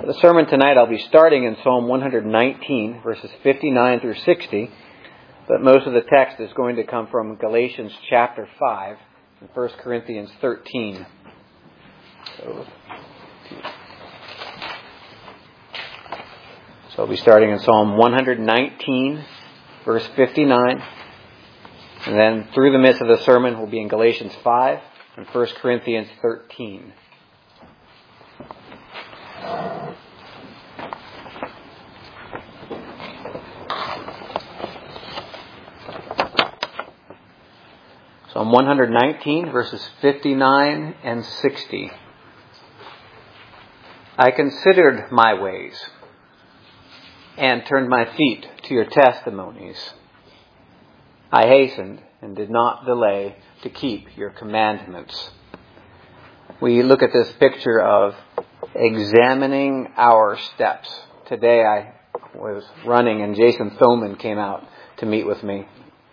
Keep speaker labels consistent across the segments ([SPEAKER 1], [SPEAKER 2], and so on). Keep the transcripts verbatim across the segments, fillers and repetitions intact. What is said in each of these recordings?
[SPEAKER 1] For the sermon tonight, I'll be starting in Psalm one nineteen, verses fifty-nine through sixty, but most of the text is going to come from Galatians chapter five and First Corinthians thirteen. So, so I'll be starting in Psalm one nineteen, verse fifty-nine, and then through the midst of the sermon, we'll be in Galatians five and First Corinthians thirteen. Psalm one nineteen, verses fifty-nine and sixty. I considered my ways and turned my feet to your testimonies. I hastened and did not delay to keep your commandments. We look at this picture of examining our steps. Today I was running and Jason Thoman came out to meet with me.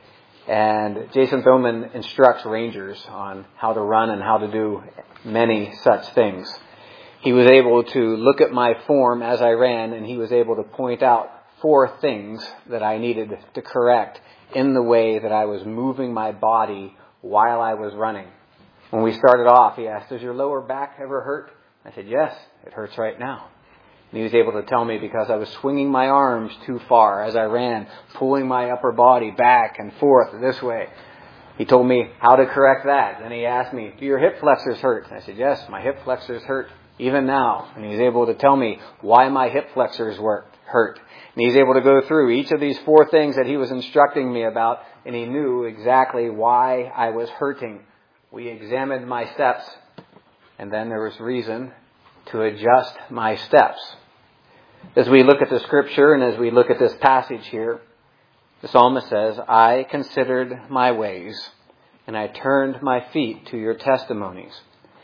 [SPEAKER 1] And Jason Thoman instructs rangers on how to run and how to do many such things. He was able to look at my form as I ran, and he was able to point out four things that I needed to correct in the way that I was moving my body while I was running. When we started off, he asked, "Does your lower back ever hurt?" I said, "Yes, it hurts right now." And he was able to tell me because I was swinging my arms too far as I ran, pulling my upper body back and forth this way. He told me how to correct that. Then he asked me, "Do your hip flexors hurt?" And I said, "Yes, my hip flexors hurt even now." And he was able to tell me why my hip flexors worked, hurt. And he's able to go through each of these four things that he was instructing me about, and he knew exactly why I was hurting. We examined my steps, and then there was reason to adjust my steps. As we look at the scripture and as we look at this passage here, the psalmist says, "I considered my ways and I turned my feet to your testimonies."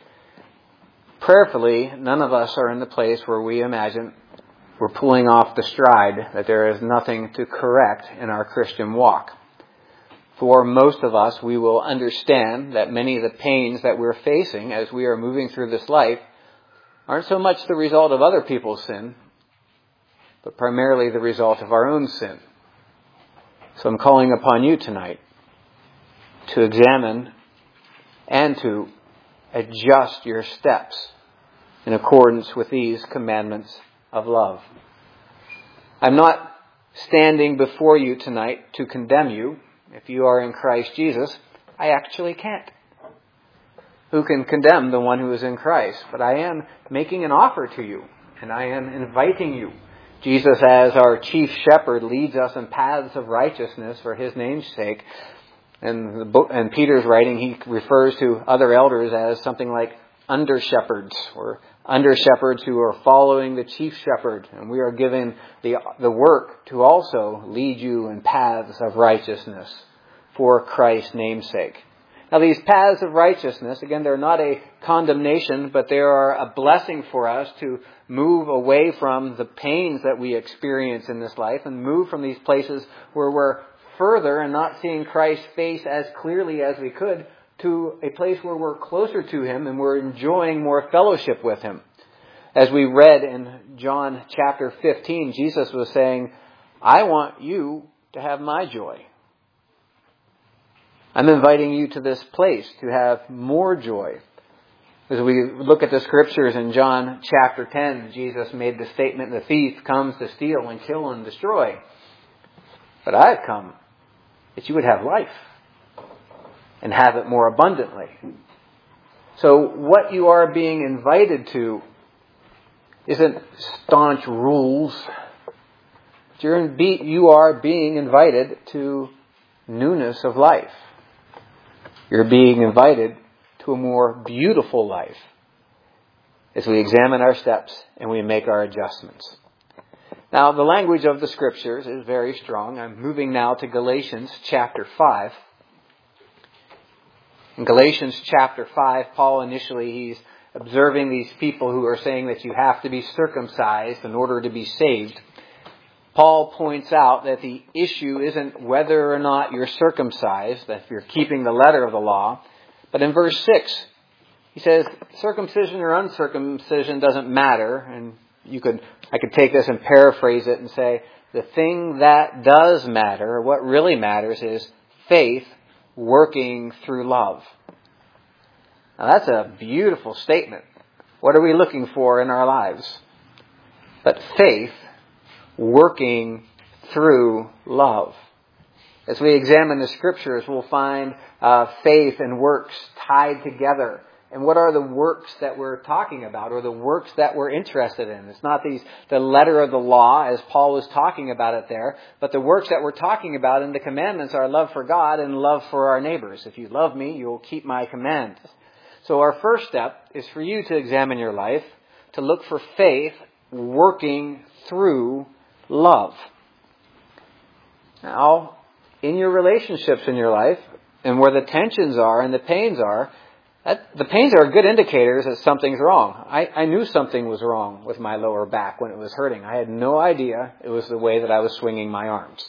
[SPEAKER 1] Prayerfully, none of us are in the place where we imagine we're pulling off the stride, that there is nothing to correct in our Christian walk. For most of us, we will understand that many of the pains that we're facing as we are moving through this life aren't so much the result of other people's sin, but primarily the result of our own sin. So I'm calling upon you tonight to examine and to adjust your steps in accordance with these commandments of love. I'm not standing before you tonight to condemn you. If you are in Christ Jesus, I actually can't. Who can condemn the one who is in Christ? But I am making an offer to you, and I am inviting you. Jesus, as our chief shepherd, leads us in paths of righteousness for his name's sake. And the book, and Peter's writing, he refers to other elders as something like under shepherds, or under shepherds who are following the chief shepherd. And we are given the the work to also lead you in paths of righteousness for Christ's name's sake. Now, these paths of righteousness, again, they're not a condemnation, but they are a blessing for us to move away from the pains that we experience in this life and move from these places where we're further and not seeing Christ's face as clearly as we could to a place where we're closer to him and we're enjoying more fellowship with him. As we read in John chapter fifteen, Jesus was saying, "I want you to have my joy." I'm inviting you to this place to have more joy. As we look at the scriptures in John chapter ten, Jesus made the statement, "The thief comes to steal and kill and destroy. But I've come that you would have life and have it more abundantly." So what you are being invited to isn't staunch rules. You are being invited to newness of life. You're being invited to a more beautiful life as we examine our steps and we make our adjustments. Now, the language of the scriptures is very strong. I'm moving now to Galatians chapter five. In Galatians chapter five, Paul initially, he's observing these people who are saying that you have to be circumcised in order to be saved. Paul points out that the issue isn't whether or not you're circumcised, that if you're keeping the letter of the law. But in verse six, he says circumcision or uncircumcision doesn't matter. And you could, I could take this and paraphrase it and say, the thing that does matter, what really matters, is faith working through love. Now that's a beautiful statement. What are we looking for in our lives? But faith working through love. As we examine the Scriptures, we'll find uh, faith and works tied together. And what are the works that we're talking about, or the works that we're interested in? It's not these the letter of the law, as Paul was talking about it there, but the works that we're talking about in the commandments are love for God and love for our neighbors. If you love me, you will keep my commands. So our first step is for you to examine your life, to look for faith working through love. Now, in your relationships in your life, and where the tensions are and the pains are, that, the pains are good indicators that something's wrong. I, I knew something was wrong with my lower back when it was hurting. I had no idea it was the way that I was swinging my arms.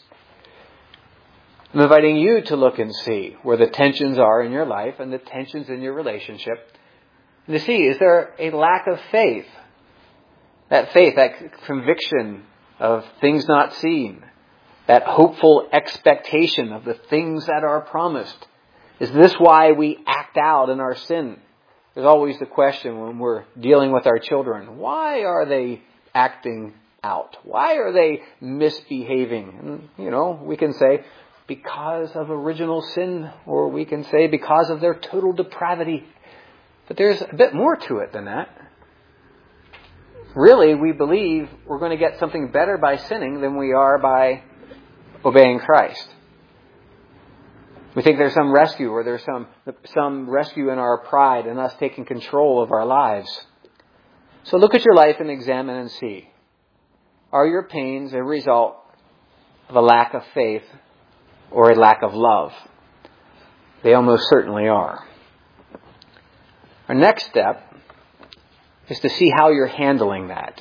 [SPEAKER 1] I'm inviting you to look and see where the tensions are in your life and the tensions in your relationship. And to see, is there a lack of faith? That faith, that conviction of things not seen. That hopeful expectation of the things that are promised. Is this why we act out in our sin? There's always the question when we're dealing with our children. Why are they acting out? Why are they misbehaving? And, you know, we can say because of original sin, or we can say because of their total depravity. But there's a bit more to it than that. Really, we believe we're going to get something better by sinning than we are by obeying Christ. We think there's some rescue, or there's some some rescue in our pride and us taking control of our lives. So look at your life and examine and see. Are your pains a result of a lack of faith or a lack of love? They almost certainly are. Our next step is to see how you're handling that.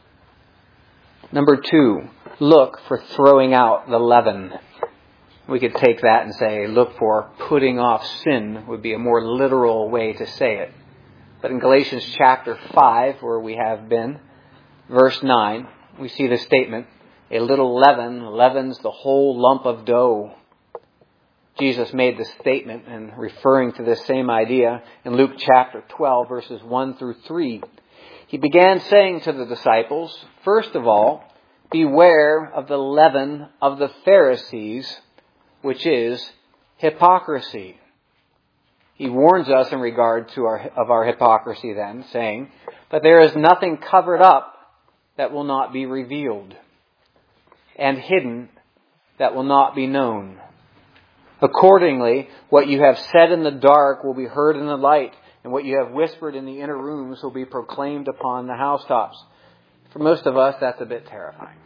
[SPEAKER 1] Number two, look for throwing out the leaven. We could take that and say, look for putting off sin would be a more literal way to say it. But in Galatians chapter five, where we have been, verse nine, we see the statement, a little leaven leavens the whole lump of dough. Jesus made the statement, and referring to this same idea in Luke chapter twelve, verses one through three. He began saying to the disciples, first of all, beware of the leaven of the Pharisees, which is hypocrisy. He warns us in regard to our of our hypocrisy then, saying, but there is nothing covered up that will not be revealed, and hidden that will not be known. Accordingly, what you have said in the dark will be heard in the light, and what you have whispered in the inner rooms will be proclaimed upon the housetops. For most of us, that's a bit terrifying.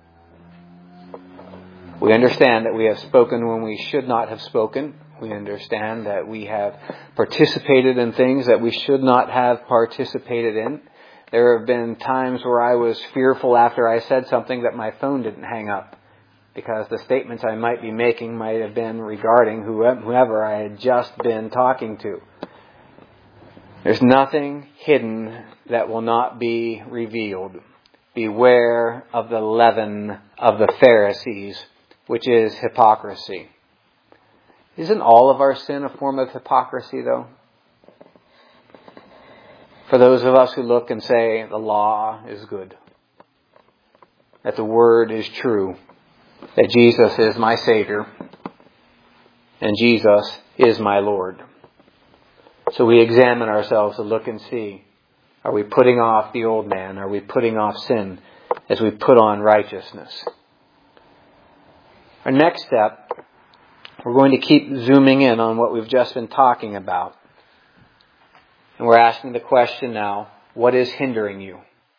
[SPEAKER 1] We understand that we have spoken when we should not have spoken. We understand that we have participated in things that we should not have participated in. There have been times where I was fearful after I said something that my phone didn't hang up, because the statements I might be making might have been regarding whoever I had just been talking to. There's nothing hidden that will not be revealed. Beware of the leaven of the Pharisees, which is hypocrisy. Isn't all of our sin a form of hypocrisy, though? For those of us who look and say the law is good, that the word is true, that Jesus is my Savior, and Jesus is my Lord. So we examine ourselves to look and see, are we putting off the old man? Are we putting off sin as we put on righteousness? Our next step, we're going to keep zooming in on what we've just been talking about. And we're asking the question now, what is hindering you?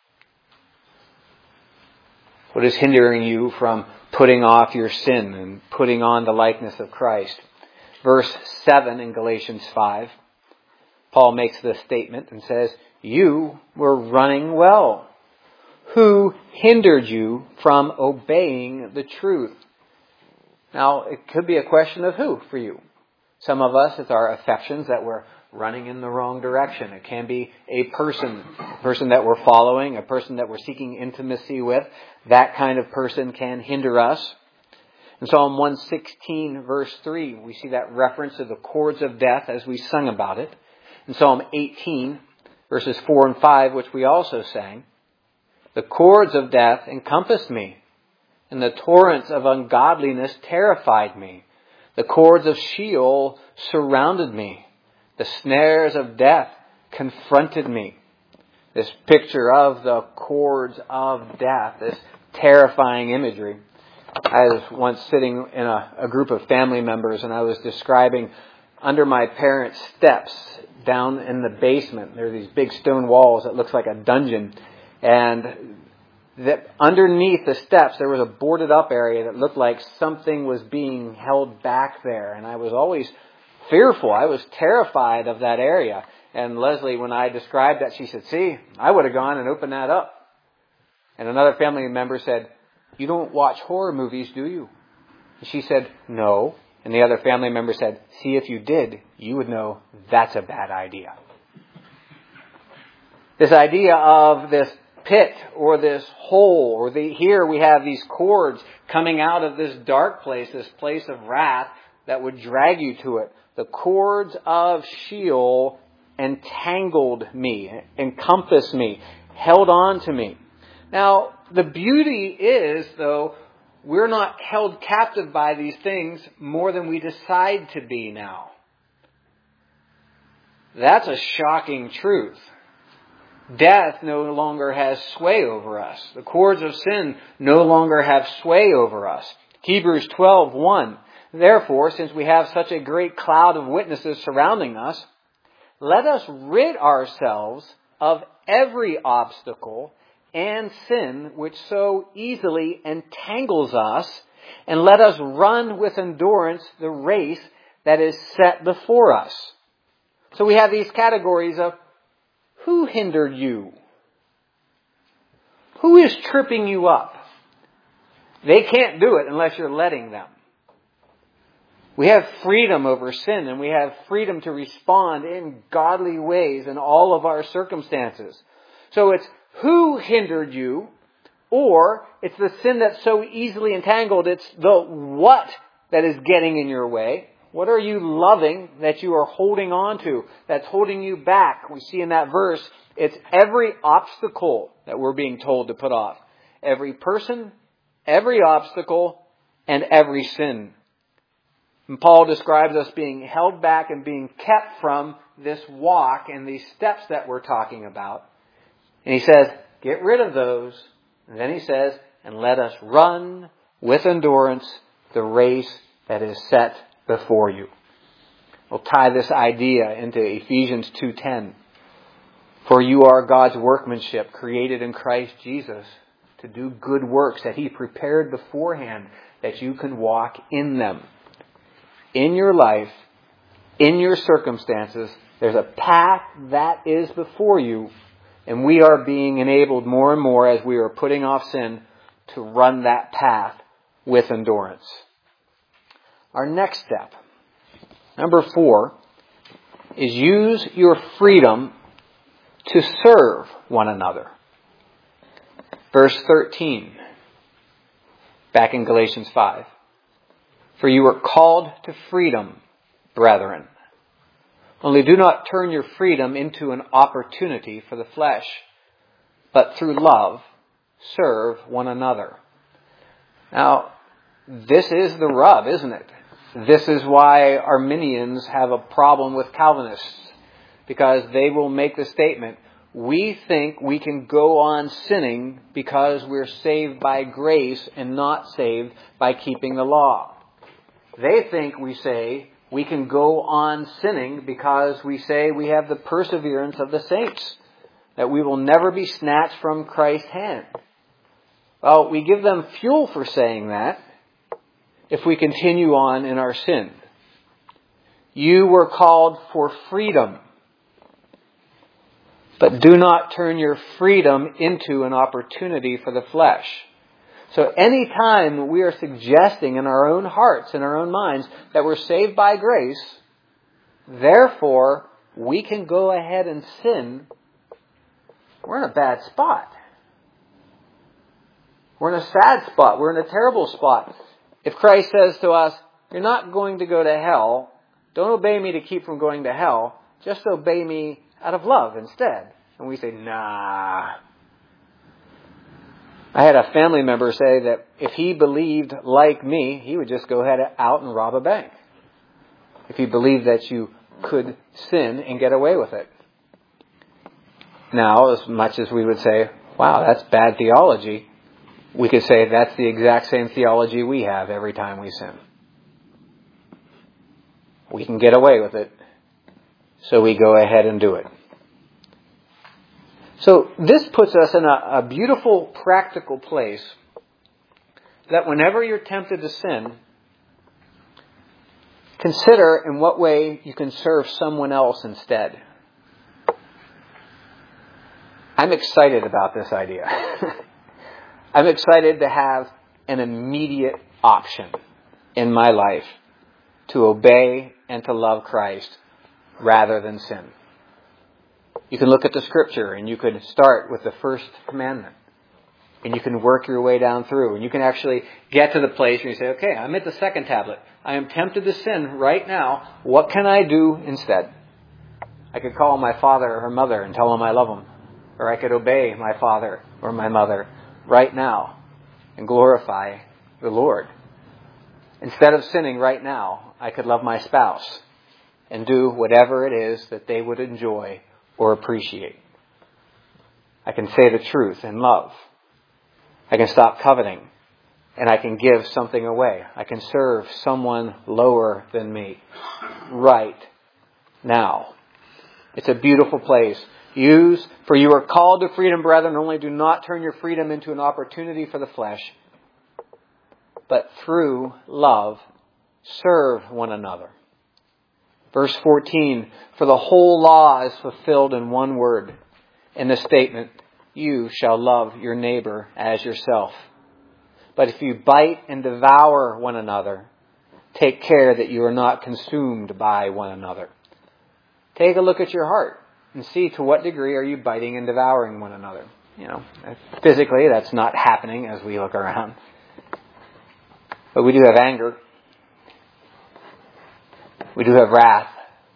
[SPEAKER 1] What is hindering you from putting off your sin and putting on the likeness of Christ? Verse seven in Galatians five, Paul makes this statement and says, you were running well. Who hindered you from obeying the truth? Now, it could be a question of who for you. Some of us, it's our affections that we're running in the wrong direction. It can be a person, a person that we're following, a person that we're seeking intimacy with. That kind of person can hinder us. In Psalm one sixteen, verse three, we see that reference to the cords of death as we sung about it. In Psalm eighteen, verses four and five, which we also sang, the cords of death encompassed me, and the torrents of ungodliness terrified me. The cords of Sheol surrounded me. The snares of death confronted me. This picture of the cords of death, this terrifying imagery. I was once sitting in a, a group of family members, and I was describing under my parents' steps down in the basement. There are these big stone walls that looks like a dungeon. And that underneath the steps, there was a boarded up area that looked like something was being held back there. And I was always fearful. I was terrified of that area. And Leslie, when I described that, she said, see, I would have gone and opened that up. And another family member said, you don't watch horror movies, do you? And she said, no. And the other family member said, see, if you did, you would know that's a bad idea. This idea of this pit or this hole, or the, here we have these cords coming out of this dark place, this place of wrath that would drag you to it. The cords of Sheol entangled me, encompassed me, held on to me. Now, the beauty is, though, we're not held captive by these things more than we decide to be now. That's a shocking truth. Death no longer has sway over us. The cords of sin no longer have sway over us. Hebrews twelve one. Therefore, since we have such a great cloud of witnesses surrounding us, let us rid ourselves of every obstacle and sin which so easily entangles us, and let us run with endurance the race that is set before us. So we have these categories of who hindered you? Who is tripping you up? They can't do it unless you're letting them. We have freedom over sin, and we have freedom to respond in godly ways in all of our circumstances. So it's who hindered you, or it's the sin that's so easily entangled. It's the what that is getting in your way. What are you loving that you are holding on to, that's holding you back? We see in that verse, it's every obstacle that we're being told to put off. Every person, every obstacle, and every sin. And Paul describes us being held back and being kept from this walk and these steps that we're talking about. And he says, get rid of those. And then he says, and let us run with endurance the race that is set before you. We'll tie this idea into Ephesians two ten. For you are God's workmanship, created in Christ Jesus, to do good works that He prepared beforehand, that you can walk in them. In your life, in your circumstances, there's a path that is before you, and we are being enabled more and more as we are putting off sin to run that path with endurance. Our next step, number four, is use your freedom to serve one another. Verse thirteen, back in Galatians five. For you are called to freedom, brethren. Only do not turn your freedom into an opportunity for the flesh, but through love serve one another. Now, this is the rub, isn't it? This is why Arminians have a problem with Calvinists, because they will make the statement, we think we can go on sinning because we're saved by grace and not saved by keeping the law. They think we say we can go on sinning because we say we have the perseverance of the saints, that we will never be snatched from Christ's hand. Well, we give them fuel for saying that if we continue on in our sin. You were called for freedom, but do not turn your freedom into an opportunity for the flesh. So any time we are suggesting in our own hearts, in our own minds, that we're saved by grace, therefore we can go ahead and sin, we're in a bad spot. We're in a sad spot. We're in a terrible spot. If Christ says to us, you're not going to go to hell, don't obey me to keep from going to hell, just obey me out of love instead. And we say, nah. I had a family member say that if he believed like me, he would just go ahead out and rob a bank. If he believed that you could sin and get away with it. Now, as much as we would say, wow, that's bad theology, we could say that's the exact same theology we have every time we sin. We can get away with it, so we go ahead and do it. So this puts us in a, a beautiful, practical place that whenever you're tempted to sin, consider in what way you can serve someone else instead. I'm excited about this idea. I'm excited to have an immediate option in my life to obey and to love Christ rather than sin. You can look at the scripture and you can start with the first commandment. And you can work your way down through. And you can actually get to the place where you say, okay, I'm at the second tablet. I am tempted to sin right now. What can I do instead? I could call my father or mother and tell them I love them. Or I could obey my father or my mother right now and glorify the Lord. Instead of sinning right now, I could love my spouse and do whatever it is that they would enjoy or appreciate. I can say the truth in love. I can stop coveting, and I can give something away. I can serve someone lower than me right now. It's a beautiful place. Use, for you are called to freedom, brethren, only do not turn your freedom into an opportunity for the flesh, but through love serve one another. Verse fourteen, for the whole law is fulfilled in one word, in the statement, you shall love your neighbor as yourself. But if you bite and devour one another, take care that you are not consumed by one another. Take a look at your heart and see to what degree are you biting and devouring one another. You know, physically that's not happening as we look around. But we do have anger. We do have wrath.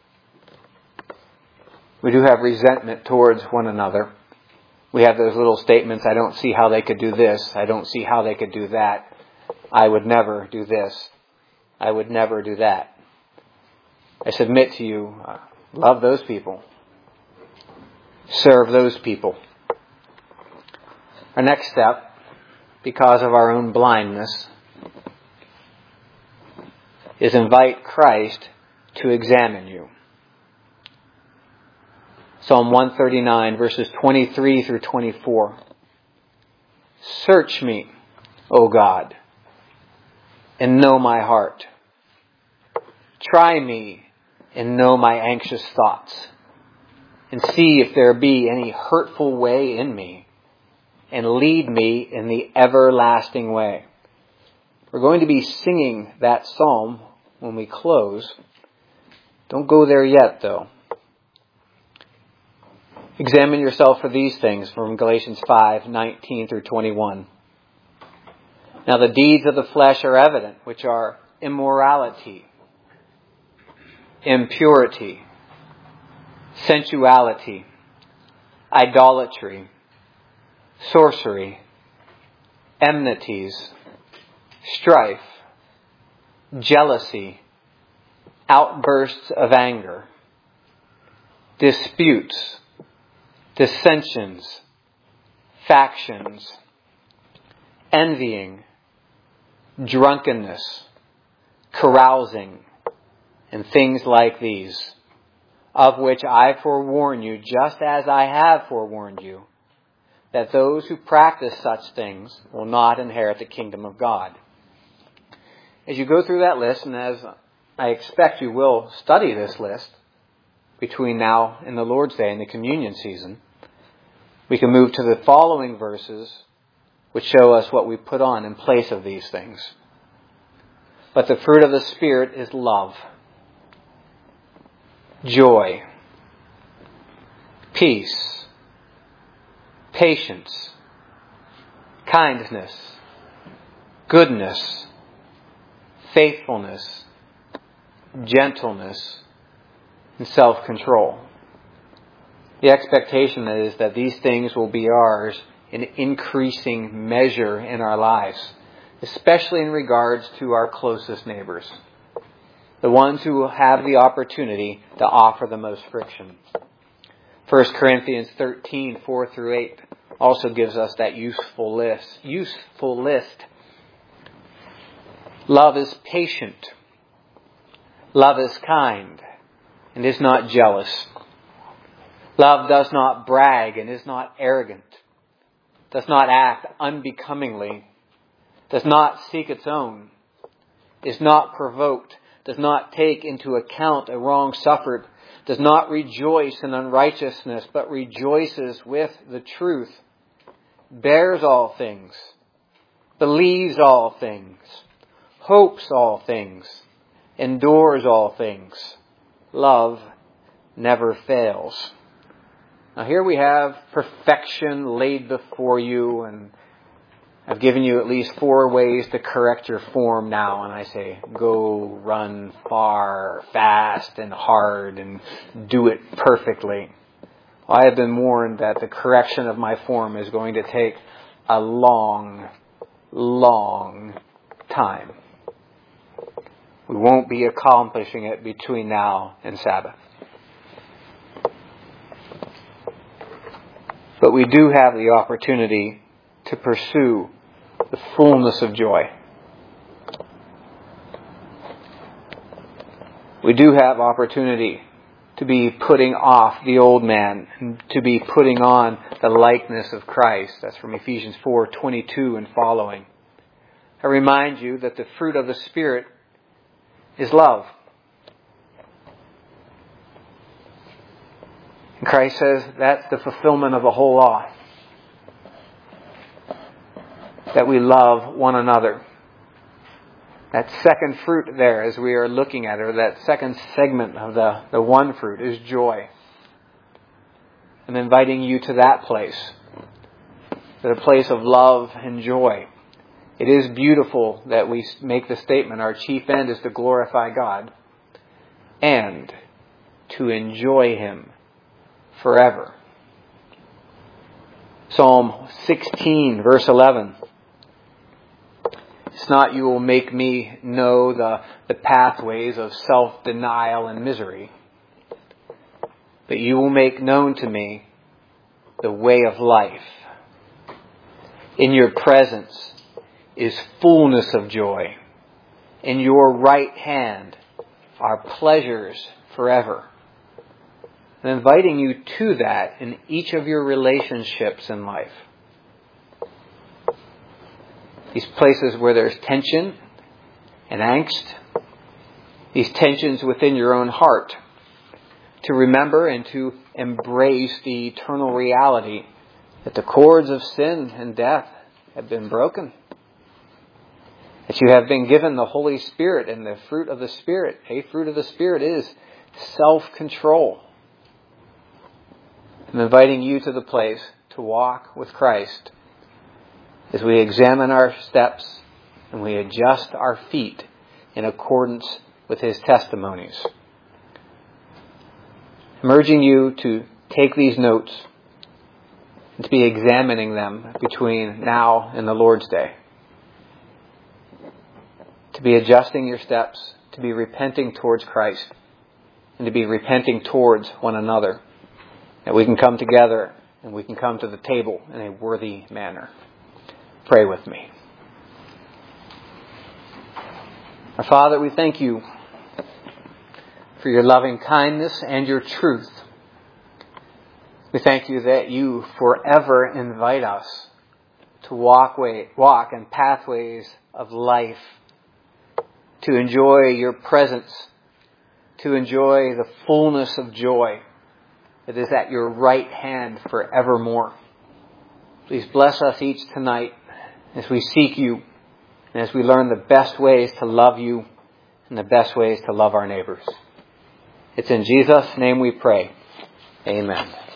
[SPEAKER 1] We do have resentment towards one another. We have those little statements, I don't see how they could do this. I don't see how they could do that. I would never do this. I would never do that. I submit to you, uh, love those people. Serve those people. Our next step, because of our own blindness, is invite Christ to examine you. Psalm one thirty-nine, verses twenty-three through twenty-four. Search me, O God, and know my heart. Try me and know my anxious thoughts, and see if there be any hurtful way in me, and lead me in the everlasting way. We're going to be singing that psalm when we close. Don't go there yet, though. Examine yourself for these things from Galatians five, nineteen through twenty-one. Now the deeds of the flesh are evident, which are immorality, impurity, sensuality, idolatry, sorcery, enmities, strife, jealousy, outbursts of anger, disputes, dissensions, factions, envying, drunkenness, carousing, and things like these, of which I forewarn you, just as I have forewarned you, that those who practice such things will not inherit the kingdom of God. As you go through that list, and as I expect you will study this list between now and the Lord's Day and the communion season, we can move to the following verses which show us what we put on in place of these things. But the fruit of the Spirit is love, joy, peace, patience, kindness, goodness, faithfulness, gentleness, and self-control. The expectation is that these things will be ours in increasing measure in our lives, especially in regards to our closest neighbors, the ones who will have the opportunity to offer the most friction. First Corinthians thirteen, four through eight also gives us that useful list. Useful list. Love is patient. Love is kind and is not jealous. Love does not brag and is not arrogant, does not act unbecomingly, does not seek its own, is not provoked, does not take into account a wrong suffered, does not rejoice in unrighteousness, but rejoices with the truth, bears all things, believes all things, hopes all things, endures all things. Love never fails. Now here we have perfection laid before you, and I've given you at least four ways to correct your form now. And I say, go run far, fast, and hard, and do it perfectly. Well, I have been warned that the correction of my form is going to take a long, long time. We won't be accomplishing it between now and Sabbath. But we do have the opportunity to pursue the fullness of joy. We do have opportunity to be putting off the old man, and to be putting on the likeness of Christ. That's from Ephesians four twenty-two and following. I remind you that the fruit of the Spirit is love. And Christ says that's the fulfillment of the whole law. That we love one another. That second fruit there, as we are looking at it, or that second segment of the, the one fruit, is joy. I'm inviting you to that place. To the place of love and joy. It is beautiful that we make the statement, our chief end is to glorify God and to enjoy Him forever. Psalm sixteen, verse eleven. It's not you will make me know the, the pathways of self-denial and misery, but you will make known to me the way of life. In your presence is fullness of joy. In your right hand are pleasures forever. I'm inviting you to that in each of your relationships in life. These places where there's tension and angst, these tensions within your own heart, to remember and to embrace the eternal reality that the cords of sin and death have been broken. That you have been given the Holy Spirit, and the fruit of the Spirit, a fruit of the Spirit is self-control. I'm inviting you to the place to walk with Christ as we examine our steps and we adjust our feet in accordance with His testimonies. I'm urging you to take these notes and to be examining them between now and the Lord's Day. To be adjusting your steps, to be repenting towards Christ, and to be repenting towards one another. That we can come together and we can come to the table in a worthy manner. Pray with me. Our Father, we thank you for your loving kindness and your truth. We thank you that you forever invite us to walk, way, walk in pathways of life, to enjoy your presence, to enjoy the fullness of joy that is at your right hand forevermore. Please bless us each tonight as we seek you and as we learn the best ways to love you and the best ways to love our neighbors. It's in Jesus' name we pray. Amen.